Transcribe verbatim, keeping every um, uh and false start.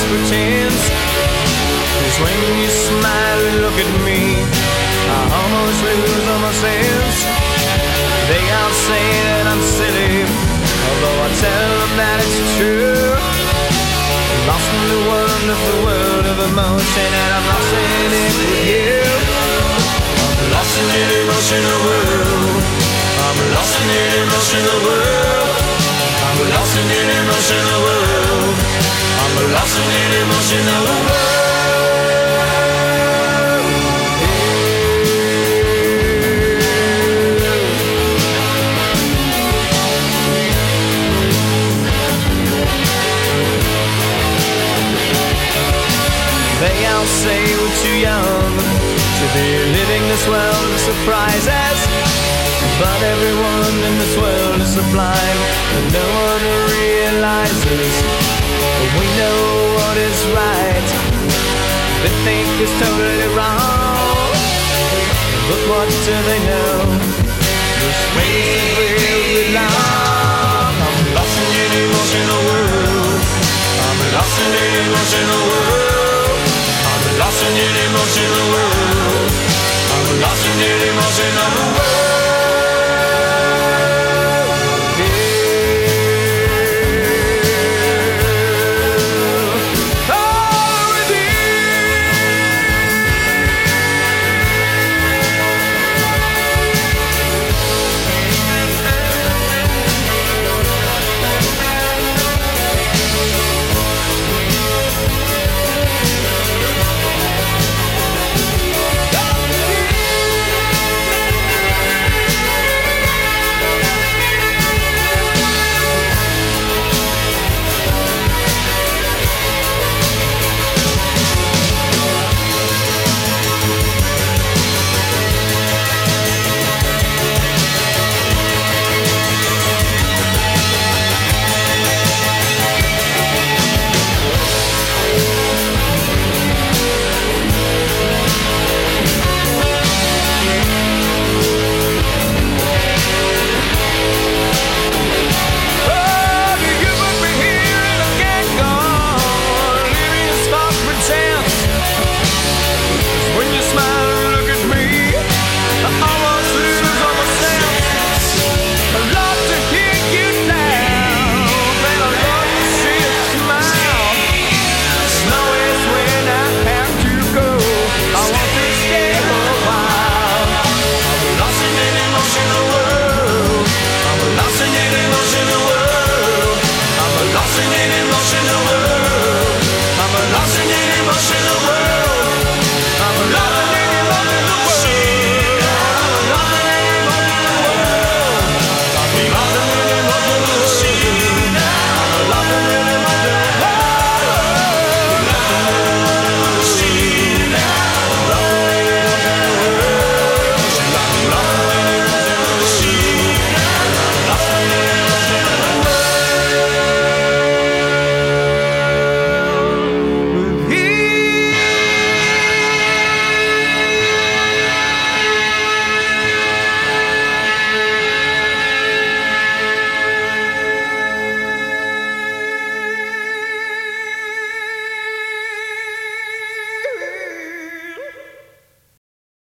pretense. 'Cause when you smile and look at me, I almost lose all my sense. They all say that I'm silly, although I tell them that it's true. I'm lost in the wonderful world of emotion, and I'm lost in it with you. I'm lost in the emotional world. I'm lost in the emotional world. I'm lost in the emotional world. I'm lost in the emotional world. They all say we're too young to be living this world of surprises, but everyone in this world is sublime, and no one realizes we know what is right. They think it's totally wrong, but what do they know? This ways will belong. I'm lost in an emotional world. I'm lost in an emotional world. I'm lost in an emotional world. I'm lost in an emotional world.